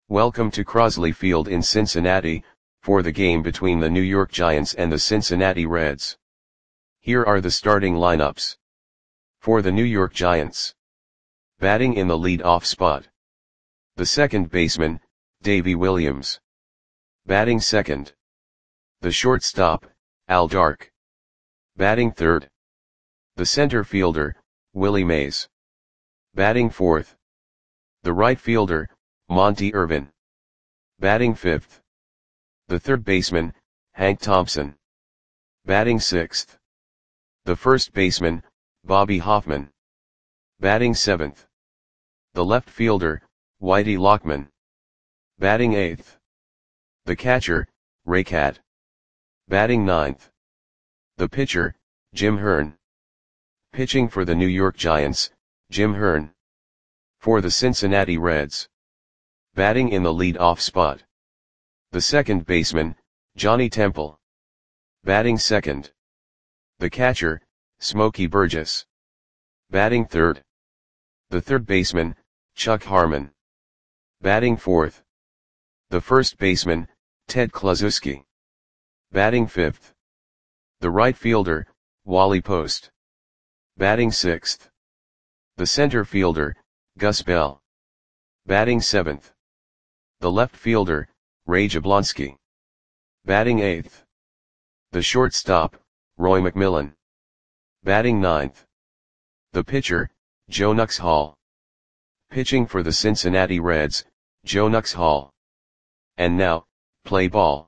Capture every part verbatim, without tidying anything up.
Welcome to Crosley Field in Cincinnati, for the game between the New York Giants and the Cincinnati Reds. Here are the starting lineups. For the New York Giants. Batting in the lead-off spot. The second baseman, Davey Williams. Batting second. The shortstop, Al Dark. Batting third. The center fielder, Willie Mays. Batting fourth. The right fielder, Monte Irvin. Batting fifth. The third baseman, Hank Thompson. Batting sixth. The first baseman, Bobby Hoffman. Batting seventh. The left fielder, Whitey Lockman. Batting eighth. The catcher, Ray Catt. Batting ninth. The pitcher, Jim Hearn. Pitching for the New York Giants, Jim Hearn. For the Cincinnati Reds. Batting in the lead-off spot. The second baseman, Johnny Temple. Batting second. The catcher, Smokey Burgess. Batting third. The third baseman, Chuck Harmon. Batting fourth. The first baseman, Ted Kluszewski. Batting fifth. The right fielder, Wally Post. Batting sixth. The center fielder, Gus Bell. Batting seventh. The left fielder, Ray Jablonski. Batting eighth. The shortstop, Roy McMillan. Batting ninth. The pitcher, Joe Nux Hall. Pitching for the Cincinnati Reds, Joe Nux Hall. And now, play ball.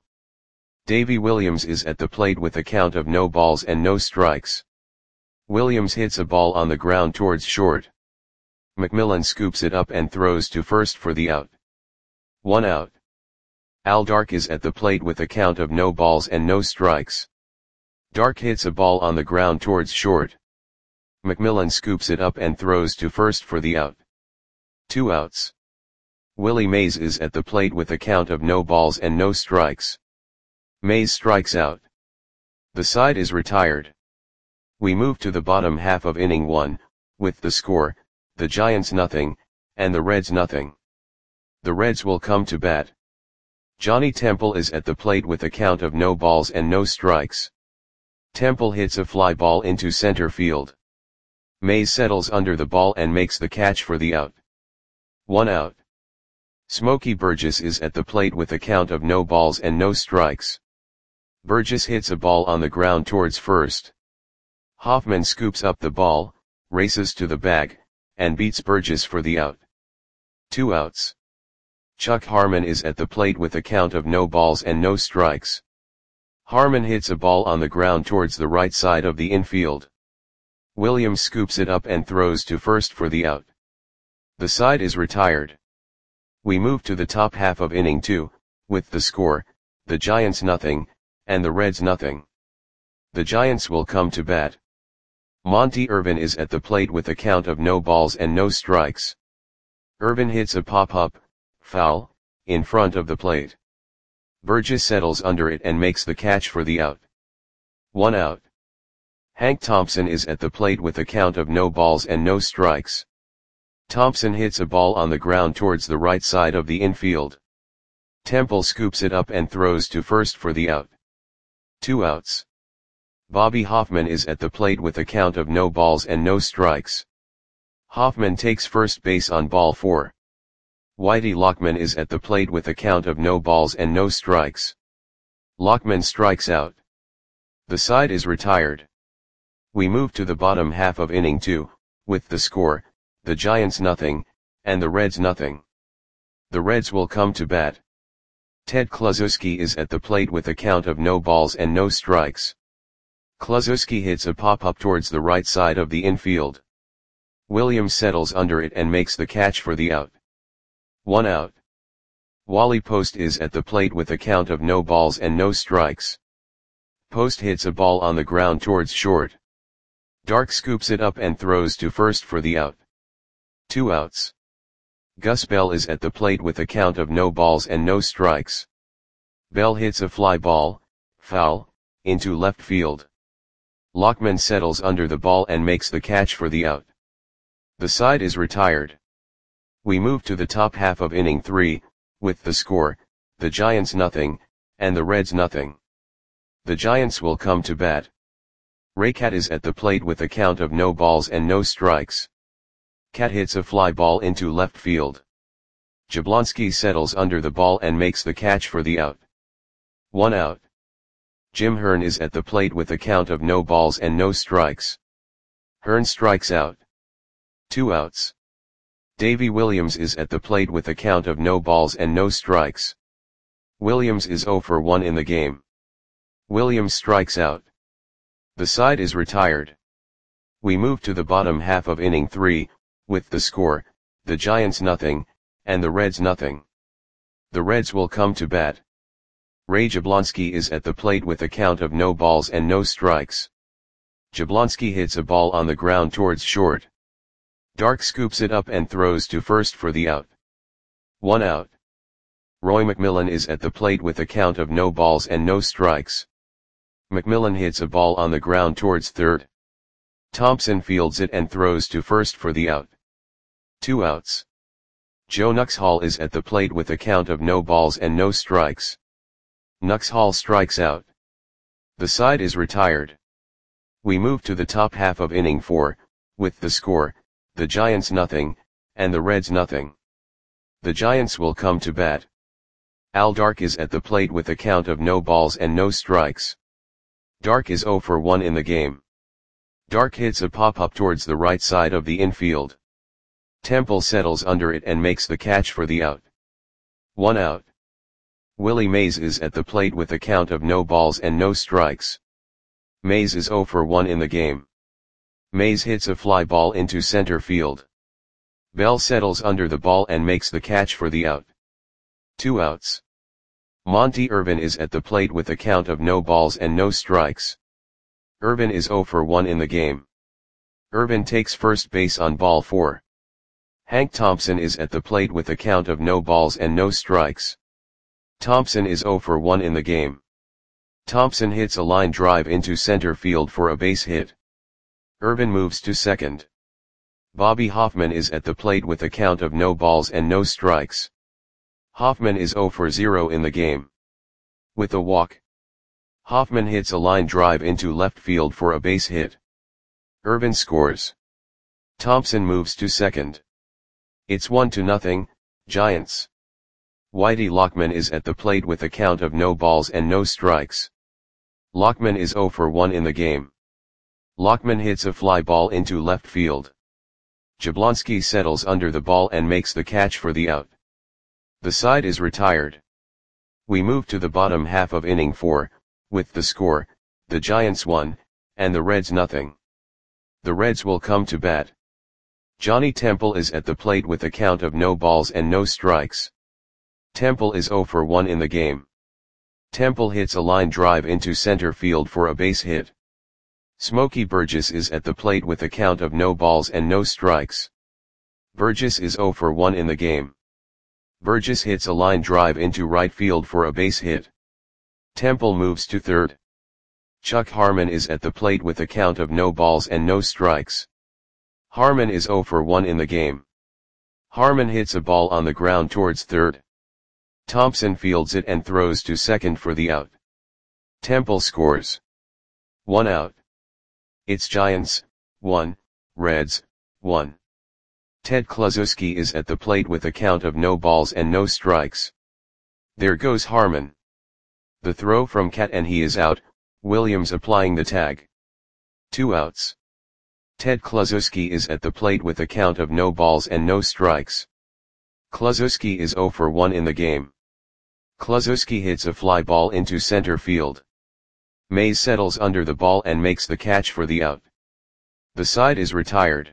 Davey Williams is at the plate with a count of no balls and no strikes. Williams hits a ball on the ground towards short. McMillan scoops it up and throws to first for the out. One out. Al Dark is at the plate with a count of no balls and no strikes. Dark hits a ball on the ground towards short. McMillan scoops it up and throws to first for the out. Two outs. Willie Mays is at the plate with a count of no balls and no strikes. Mays strikes out. The side is retired. We move to the bottom half of inning one, with the score, the Giants nothing, and the Reds nothing. The Reds will come to bat. Johnny Temple is at the plate with a count of no balls and no strikes. Temple hits a fly ball into center field. Mays settles under the ball and makes the catch for the out. One out. Smokey Burgess is at the plate with a count of no balls and no strikes. Burgess hits a ball on the ground towards first. Hoffman scoops up the ball, races to the bag, and beats Burgess for the out. Two outs. Chuck Harmon is at the plate with a count of no balls and no strikes. Harmon hits a ball on the ground towards the right side of the infield. Williams scoops it up and throws to first for the out. The side is retired. We move to the top half of inning two, with the score, the Giants nothing, and the Reds nothing. The Giants will come to bat. Monte Irvin is at the plate with a count of no balls and no strikes. Irvin hits a pop-up, foul, in front of the plate. Burgess settles under it and makes the catch for the out. One out. Hank Thompson is at the plate with a count of no balls and no strikes. Thompson hits a ball on the ground towards the right side of the infield. Temple scoops it up and throws to first for the out. Two outs. Bobby Hoffman is at the plate with a count of no balls and no strikes. Hoffman takes first base on ball four. Whitey Lockman is at the plate with a count of no balls and no strikes. Lockman strikes out. The side is retired. We move to the bottom half of inning two, with the score, the Giants nothing, and the Reds nothing. The Reds will come to bat. Ted Kluszewski is at the plate with a count of no balls and no strikes. Kluszewski hits a pop-up towards the right side of the infield. Williams settles under it and makes the catch for the out. One out. Wally Post is at the plate with a count of no balls and no strikes. Post hits a ball on the ground towards short. Dark scoops it up and throws to first for the out. Two outs. Gus Bell is at the plate with a count of no balls and no strikes. Bell hits a fly ball, foul, into left field. Lockman settles under the ball and makes the catch for the out. The side is retired. We move to the top half of inning three, with the score, the Giants nothing, and the Reds nothing. The Giants will come to bat. Raycat is at the plate with a count of no balls and no strikes. Cat hits a fly ball into left field. Jablonski settles under the ball and makes the catch for the out. One out. Jim Hearn is at the plate with a count of no balls and no strikes. Hearn strikes out. Two outs. Davy Williams is at the plate with a count of no balls and no strikes. Williams is oh for one in the game. Williams strikes out. The side is retired. We move to the bottom half of inning three, with the score, the Giants nothing, and the Reds nothing. The Reds will come to bat. Ray Jablonski is at the plate with a count of no balls and no strikes. Jablonski hits a ball on the ground towards short. Dark scoops it up and throws to first for the out. One out. Roy McMillan is at the plate with a count of no balls and no strikes. McMillan hits a ball on the ground towards third. Thompson fields it and throws to first for the out. Two outs. Joe Nuxhall is at the plate with a count of no balls and no strikes. Nuxhall strikes out. The side is retired. We move to the top half of inning four, with the score, the Giants nothing, and the Reds nothing. The Giants will come to bat. Al Dark is at the plate with a count of no balls and no strikes. Dark is oh for one in the game. Dark hits a pop-up towards the right side of the infield. Temple settles under it and makes the catch for the out. One out. Willie Mays is at the plate with a count of no balls and no strikes. Mays is oh for one in the game. Mays hits a fly ball into center field. Bell settles under the ball and makes the catch for the out. Two outs. Monty Irvin is at the plate with a count of no balls and no strikes. Irvin is oh for one in the game. Irvin takes first base on ball four. Hank Thompson is at the plate with a count of no balls and no strikes. Thompson is oh for one in the game. Thompson hits a line drive into center field for a base hit. Irvin moves to second. Bobby Hoffman is at the plate with a count of no balls and no strikes. Hoffman is oh for zero in the game. With a walk, Hoffman hits a line drive into left field for a base hit. Irvin scores. Thompson moves to second. It's one to nothing, Giants. Whitey Lockman is at the plate with a count of no balls and no strikes. Lockman is oh for one in the game. Lockman hits a fly ball into left field. Jablonski settles under the ball and makes the catch for the out. The side is retired. We move to the bottom half of inning four, with the score, the Giants one, and the Reds nothing. The Reds will come to bat. Johnny Temple is at the plate with a count of no balls and no strikes. Temple is oh for one in the game. Temple hits a line drive into center field for a base hit. Smokey Burgess is at the plate with a count of no balls and no strikes. Burgess is oh for one in the game. Burgess hits a line drive into right field for a base hit. Temple moves to third. Chuck Harmon is at the plate with a count of no balls and no strikes. Harmon is oh for one in the game. Harmon hits a ball on the ground towards third. Thompson fields it and throws to second for the out. Temple scores. One out. It's Giants, one, Reds, one. Ted Kluszewski is at the plate with a count of no balls and no strikes. There goes Harmon. The throw from Cat and he is out, Williams applying the tag. Two outs. Ted Kluszewski is at the plate with a count of no balls and no strikes. Kluszewski is oh for one in the game. Kluszewski hits a fly ball into center field. Mays settles under the ball and makes the catch for the out. The side is retired.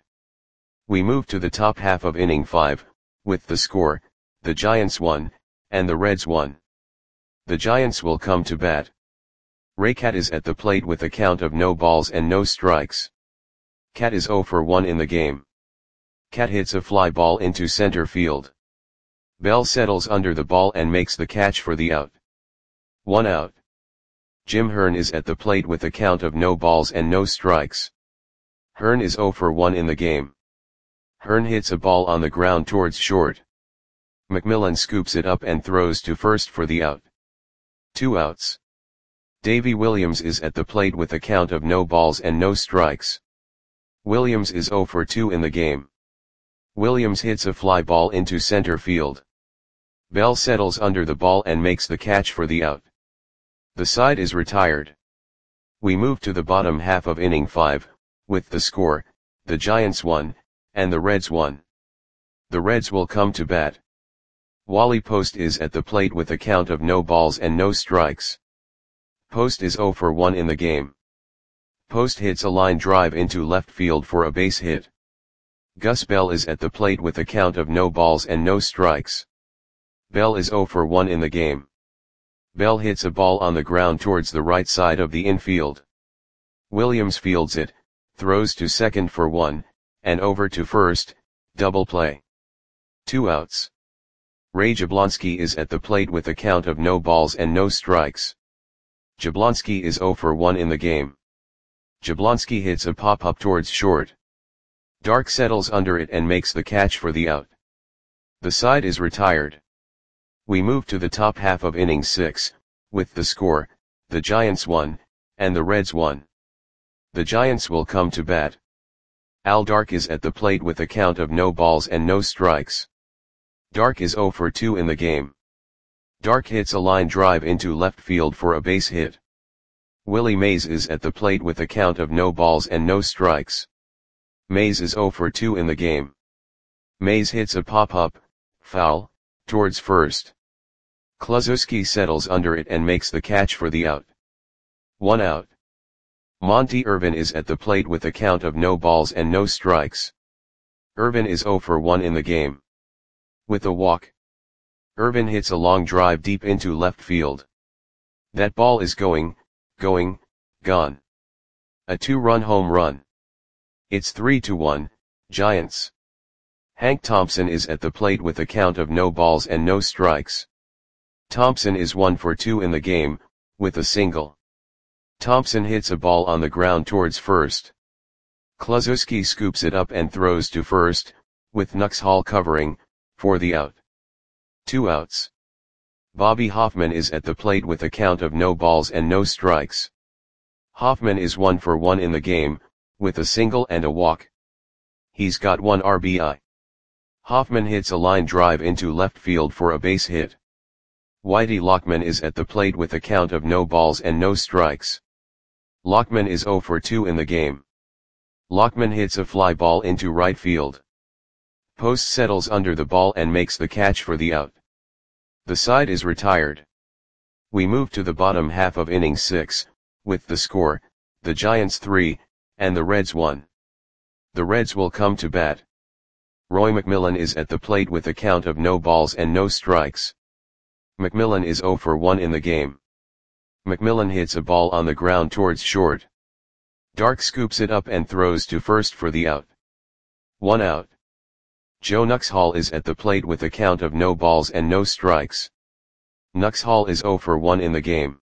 We move to the top half of inning five, with the score, the Giants one, and the Reds one. The Giants will come to bat. Raycat is at the plate with a count of no balls and no strikes. Cat is oh for one in the game. Cat hits a fly ball into center field. Bell settles under the ball and makes the catch for the out. One out. Jim Hearn is at the plate with a count of no balls and no strikes. Hearn is oh for one in the game. Hearn hits a ball on the ground towards short. McMillan scoops it up and throws to first for the out. Two outs. Davy Williams is at the plate with a count of no balls and no strikes. Williams is oh for two in the game. Williams hits a fly ball into center field. Bell settles under the ball and makes the catch for the out. The side is retired. We move to the bottom half of inning five, with the score, the Giants won, and the Reds won. The Reds will come to bat. Wally Post is at the plate with a count of no balls and no strikes. Post is oh for one in the game. Post hits a line drive into left field for a base hit. Gus Bell is at the plate with a count of no balls and no strikes. Bell is oh for one in the game. Bell hits a ball on the ground towards the right side of the infield. Williams fields it, throws to second for one, and over to first, double play. Two outs. Ray Jablonski is at the plate with a count of no balls and no strikes. Jablonski is oh for one in the game. Jablonski hits a pop-up towards short. Dark settles under it and makes the catch for the out. The side is retired. We move to the top half of inning six, with the score, the Giants won, and the Reds won. The Giants will come to bat. Al Dark is at the plate with a count of no balls and no strikes. Dark is oh for two in the game. Dark hits a line drive into left field for a base hit. Willie Mays is at the plate with a count of no balls and no strikes. Mays is oh for two in the game. Mays hits a pop-up, foul, towards first. Kluszewski settles under it and makes the catch for the out. One out. Monty Irvin is at the plate with a count of no balls and no strikes. Irvin is oh for one in the game. With a walk. Irvin hits a long drive deep into left field. That ball is going, going, gone. A two-run home run. It's three to one, Giants. Hank Thompson is at the plate with a count of no balls and no strikes. Thompson is one for two in the game, with a single. Thompson hits a ball on the ground towards first. Kluszewski scoops it up and throws to first, with Nux Hall covering, for the out. Two outs. Bobby Hoffman is at the plate with a count of no balls and no strikes. Hoffman is one for one in the game, with a single and a walk. He's got one R B I. Hoffman hits a line drive into left field for a base hit. Whitey Lockman is at the plate with a count of no balls and no strikes. Lockman is oh for two in the game. Lockman hits a fly ball into right field. Post settles under the ball and makes the catch for the out. The side is retired. We move to the bottom half of inning six, with the score, the Giants three, and the Reds one. The Reds will come to bat. Roy McMillan is at the plate with a count of no balls and no strikes. McMillan is oh for one in the game. McMillan hits a ball on the ground towards short. Dark scoops it up and throws to first for the out. One out. Joe Nuxhall is at the plate with a count of no balls and no strikes. Nuxhall is oh for one in the game.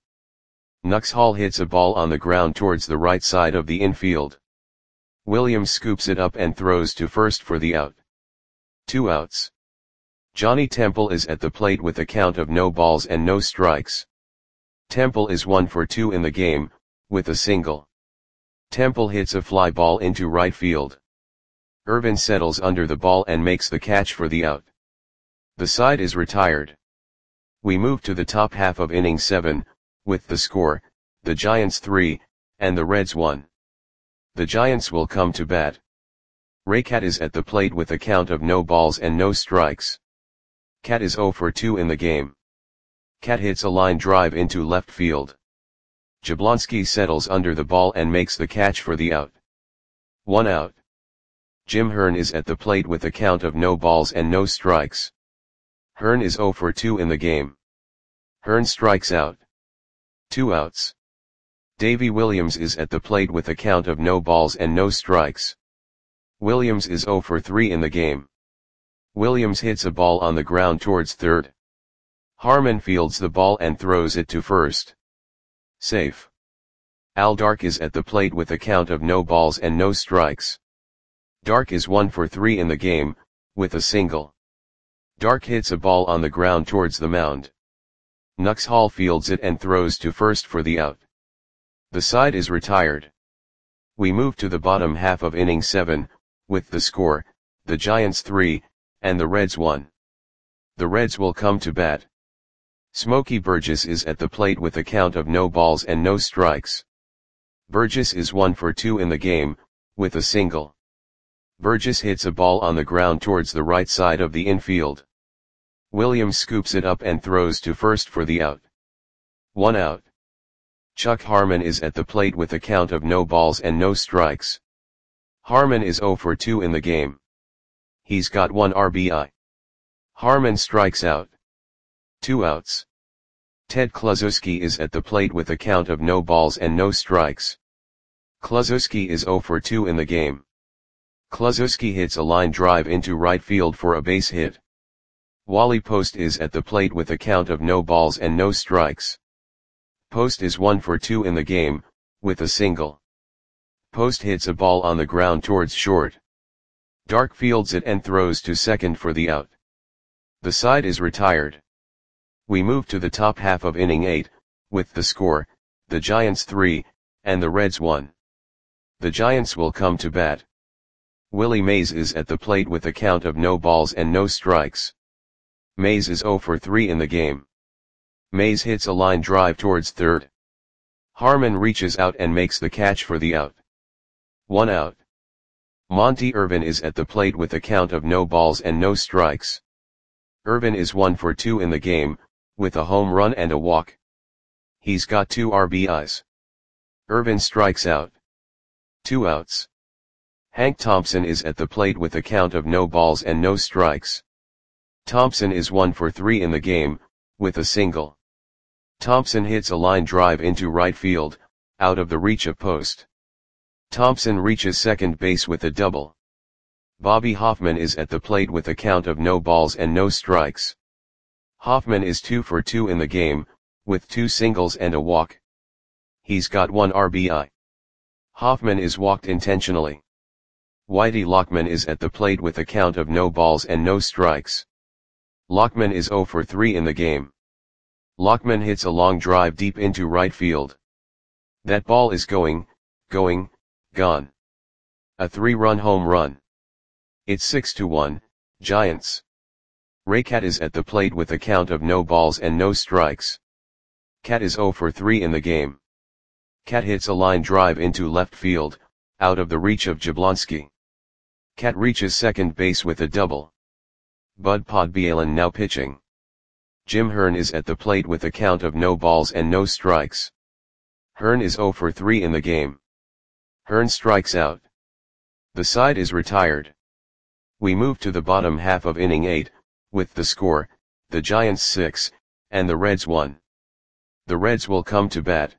Nuxhall hits a ball on the ground towards the right side of the infield. Williams scoops it up and throws to first for the out. Two outs. Johnny Temple is at the plate with a count of no balls and no strikes. Temple is one for two in the game, with a single. Temple hits a fly ball into right field. Irvin settles under the ball and makes the catch for the out. The side is retired. We move to the top half of inning seven, with the score, the Giants three, and the Reds one. The Giants will come to bat. Ray Cat is at the plate with a count of no balls and no strikes. Cat is oh for two in the game. Cat hits a line drive into left field. Jablonski settles under the ball and makes the catch for the out. One out. Jim Hearn is at the plate with a count of no balls and no strikes. Hearn is oh for two in the game. Hearn strikes out. Two outs. Davy Williams is at the plate with a count of no balls and no strikes. Williams is oh for three in the game. Williams hits a ball on the ground towards third. Harmon fields the ball and throws it to first. Safe. Al Dark is at the plate with a count of no balls and no strikes. Dark is one for three in the game, with a single. Dark hits a ball on the ground towards the mound. Nux Hall fields it and throws to first for the out. The side is retired. We move to the bottom half of inning seven, with the score, the Giants three, and the Reds one. The Reds will come to bat. Smokey Burgess is at the plate with a count of no balls and no strikes. Burgess is one for two in the game, with a single. Burgess hits a ball on the ground towards the right side of the infield. Williams scoops it up and throws to first for the out. One out. Chuck Harmon is at the plate with a count of no balls and no strikes. Harmon is oh for two in the game. He's got one R B I. Harmon strikes out. Two outs. Ted Kluszewski is at the plate with a count of no balls and no strikes. Kluszewski is oh for two in the game. Kluszewski hits a line drive into right field for a base hit. Wally Post is at the plate with a count of no balls and no strikes. Post is one for two in the game, with a single. Post hits a ball on the ground towards short. Dark fields it and throws to second for the out. The side is retired. We move to the top half of inning eight, with the score, the Giants three, and the Reds one. The Giants will come to bat. Willie Mays is at the plate with a count of no balls and no strikes. Mays is oh for three in the game. Mays hits a line drive towards third. Harmon reaches out and makes the catch for the out. One out. Monty Irvin is at the plate with a count of no balls and no strikes. Irvin is one for two in the game, with a home run and a walk. He's got two R B Is. Irvin strikes out. Two outs. Hank Thompson is at the plate with a count of no balls and no strikes. Thompson is one for three in the game, with a single. Thompson hits a line drive into right field, out of the reach of Post. Thompson reaches second base with a double. Bobby Hoffman is at the plate with a count of no balls and no strikes. Hoffman is two for two in the game, with two singles and a walk. He's got one R B I. Hoffman is walked intentionally. Whitey Lockman is at the plate with a count of no balls and no strikes. Lockman is oh for three in the game. Lockman hits a long drive deep into right field. That ball is going, going, gone. A three-run home run. It's six to one, Giants. Ray Cat is at the plate with a count of no balls and no strikes. Cat is oh for three in the game. Cat hits a line drive into left field, out of the reach of Jablonski. Cat reaches second base with a double. Bud Podbielin now pitching. Jim Hearn is at the plate with a count of no balls and no strikes. Hearn is oh for three in the game. Hearn strikes out. The side is retired. We move to the bottom half of inning eight, with the score, the Giants six, and the Reds one. The Reds will come to bat.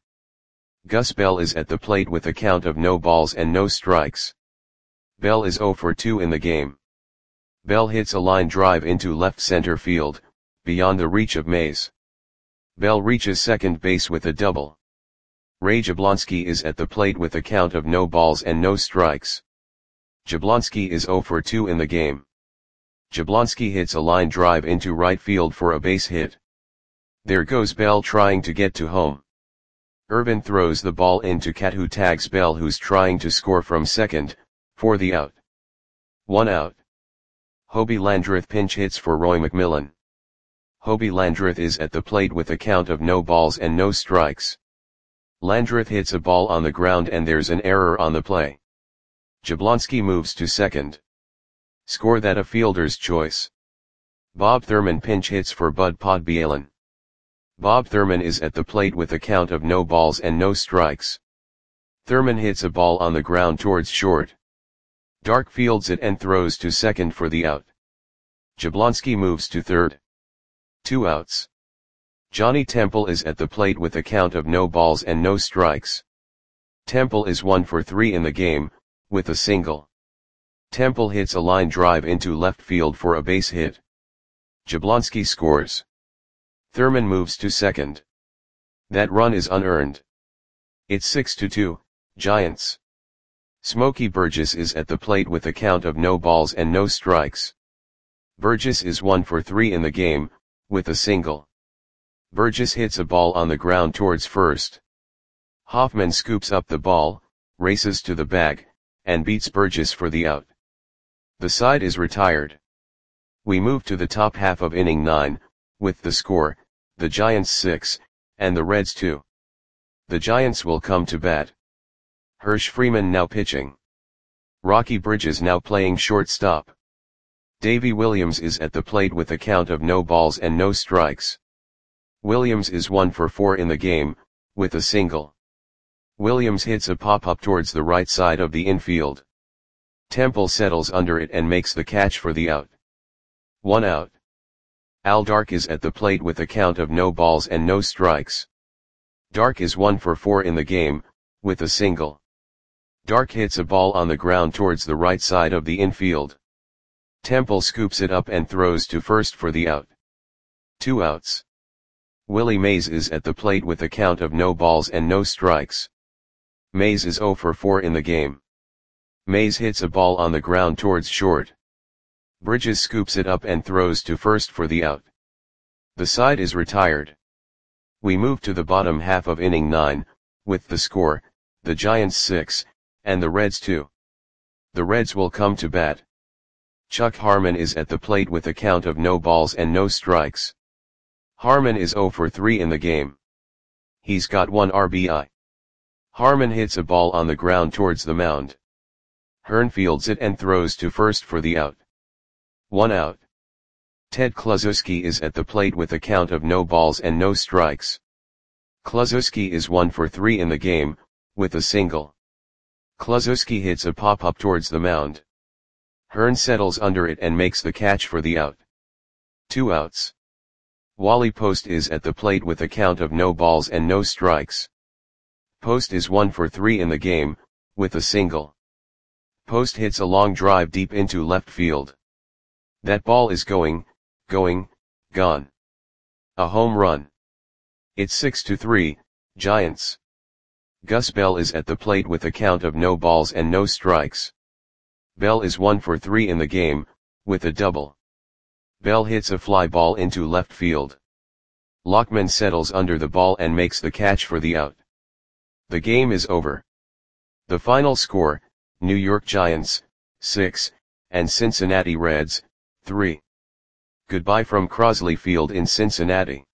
Gus Bell is at the plate with a count of no balls and no strikes. Bell is oh for two in the game. Bell hits a line drive into left center field, beyond the reach of Mays. Bell reaches second base with a double. Ray Jablonski is at the plate with a count of no balls and no strikes. Jablonski is oh for two in the game. Jablonski hits a line drive into right field for a base hit. There goes Bell trying to get to home. Irvin throws the ball into Cat, who tags Bell, who's trying to score from second, for the out. One out. Hobie Landreth pinch hits for Roy McMillan. Hobie Landreth is at the plate with a count of no balls and no strikes. Landreth hits a ball on the ground and there's an error on the play. Jablonski moves to second. Score that a fielder's choice. Bob Thurman pinch hits for Bud Podbielin. Bob Thurman is at the plate with a count of no balls and no strikes. Thurman hits a ball on the ground towards short. Dark fields it and throws to second for the out. Jablonski moves to third. Two outs. Johnny Temple is at the plate with a count of no balls and no strikes. Temple is one for three in the game, with a single. Temple hits a line drive into left field for a base hit. Jablonski scores. Thurman moves to second. That run is unearned. It's six to two, Giants. Smokey Burgess is at the plate with a count of no balls and no strikes. Burgess is one for three in the game, with a single. Burgess hits a ball on the ground towards first. Hoffman scoops up the ball, races to the bag, and beats Burgess for the out. The side is retired. We move to the top half of inning nine, with the score, the Giants six, and the Reds two. The Giants will come to bat. Hirsch Freeman now pitching. Rocky Bridges now playing shortstop. Davy Williams is at the plate with a count of no balls and no strikes. Williams is one for four in the game, with a single. Williams hits a pop-up towards the right side of the infield. Temple settles under it and makes the catch for the out. One out. Al Dark is at the plate with a count of no balls and no strikes. Dark is one for four in the game, with a single. Dark hits a ball on the ground towards the right side of the infield. Temple scoops it up and throws to first for the out. Two outs. Willie Mays is at the plate with a count of no balls and no strikes. Mays is zero for four in the game. Mays hits a ball on the ground towards short. Bridges scoops it up and throws to first for the out. The side is retired. We move to the bottom half of inning nine, with the score, the Giants six, and the Reds two. The Reds will come to bat. Chuck Harmon is at the plate with a count of no balls and no strikes. Harmon is zero for three in the game. He's got one R B I. Harmon hits a ball on the ground towards the mound. Hearn fields it and throws to first for the out. One out. Ted Kluszewski is at the plate with a count of no balls and no strikes. Kluszewski is one for three in the game, with a single. Kluszewski hits a pop-up towards the mound. Hearn settles under it and makes the catch for the out. Two outs. Wally Post is at the plate with a count of no balls and no strikes. Post is one for three in the game, with a single. Post hits a long drive deep into left field. That ball is going, going, gone. A home run. It's six to three, Giants. Gus Bell is at the plate with a count of no balls and no strikes. Bell is one for three in the game, with a double. Bell hits a fly ball into left field. Lockman settles under the ball and makes the catch for the out. The game is over. The final score, New York Giants, six, and Cincinnati Reds, three. Goodbye from Crosley Field in Cincinnati.